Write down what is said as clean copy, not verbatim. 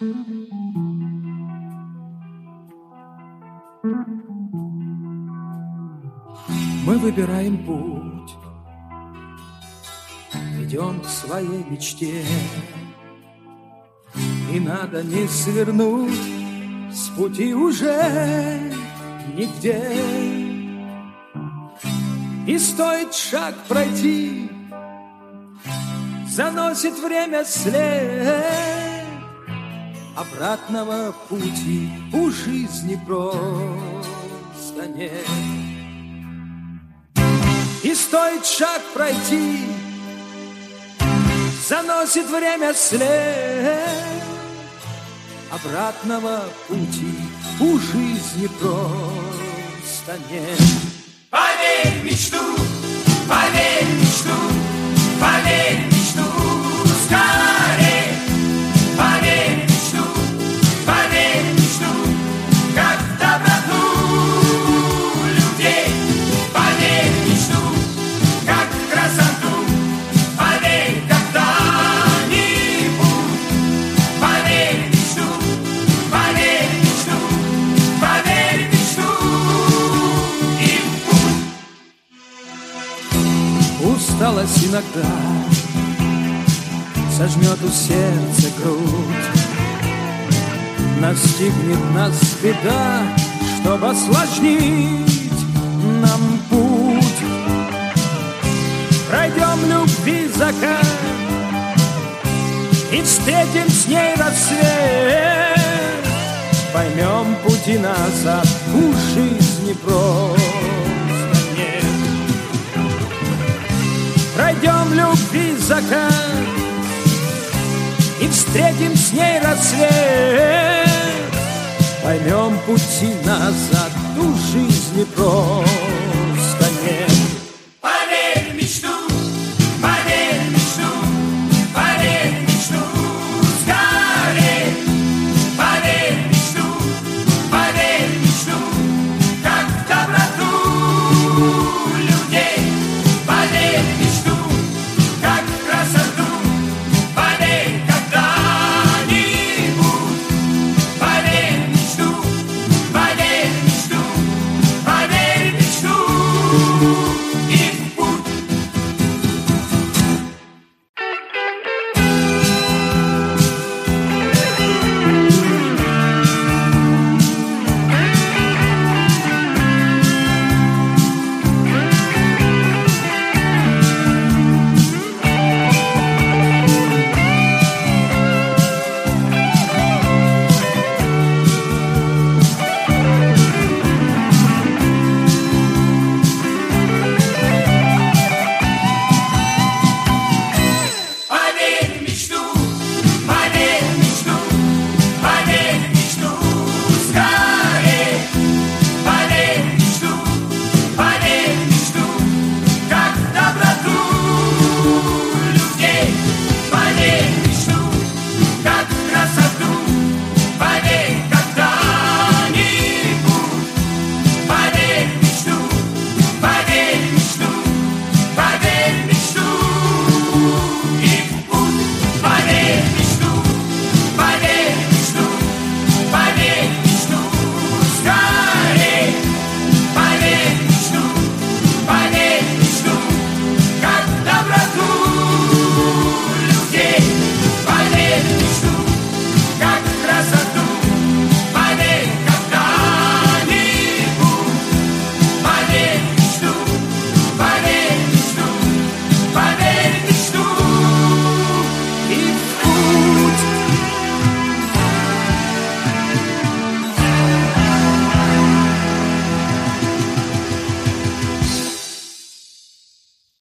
Мы выбираем путь, идем к своей мечте, и надо не свернуть с пути уже нигде. И стоит шаг пройти, заносит время след, обратного пути у жизни просто нет. И стоит шаг пройти, заносит время след, обратного пути у жизни просто нет. Поверь в мечту, поверь в мечту, поверь в мечту, скорее. Поверь в мечту, поверь в мечту, как в доброту людей. Поверь в мечту, как в красоту, поверь когда-нибудь. Поверь в мечту, поверь в мечту, поверь в мечту и в путь. Усталость иногда сожмет у сердца грудь, настигнет нас беда, чтобы осложнить нам путь. Пройдем любви закат и встретим с ней рассвет, поймем пути назад у жизни просто нет. Пройдем любви закат и встретим с ней рассвет, поймем пути назад у жизни просто